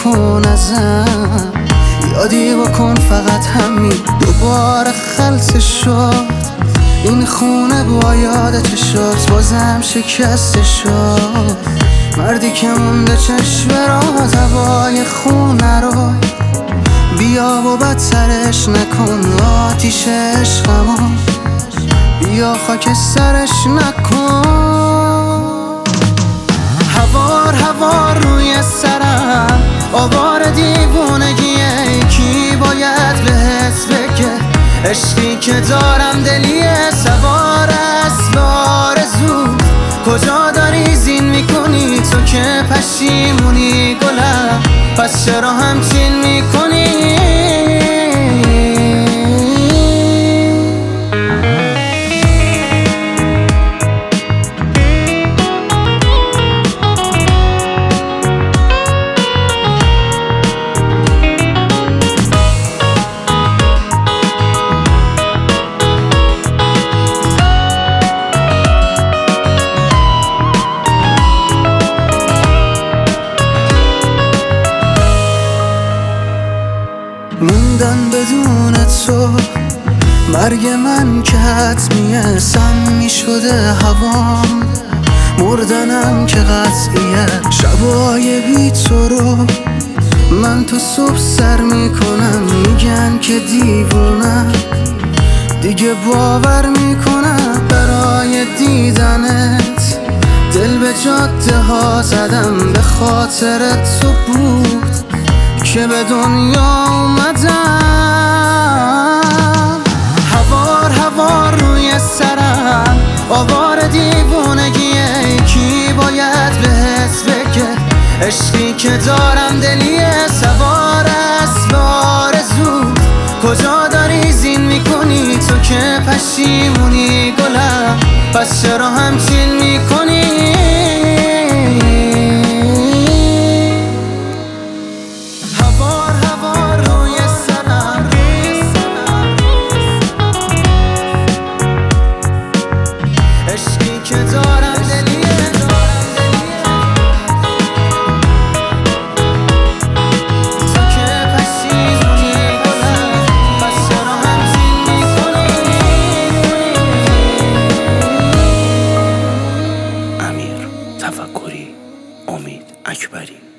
بکن ازم، یادی بکن فقط همین دوباره خلص شد این خونه با یاد چشات بازم شکسته شد. مردی که مونده چشم را هوای خونه رو بیا و بد سرش نکن آتیش عشقمو بیا خاک سرش نکن. هوار هوار روی سرم آوار دیوونگیه، کی باید بهت بگه عشقی که دارم دلیه سوار اسب آرزو. کجا داری زین میکنی تو که پشیمونی گلم، پس چرا همچین میکنی؟ موندن بدون تو مرگ من که حتمیه، سمی شده هوام مردنم که قطعیه. شبای بی تو رو من تا صبح سر میکنم، میگن که دیوونم دیگه باور میکنم. برای دیدنت دل به جاده ها زدم، به خاطر تو بود که به دنیا اومدم. هوار هوار روی سرم آوار دیوونگیه، کی باید بهت بگه عشقی که دارم دلیه سوار اسب آرزو. کجا داری زین میکنی تو که پشیمونی گلم، پس چرا همچین میکنی؟ عشقی که دارم دلیه تو که پشیمونی گلم، پس چرا همچین میکنی؟ امیر تفکری، امید اکبری.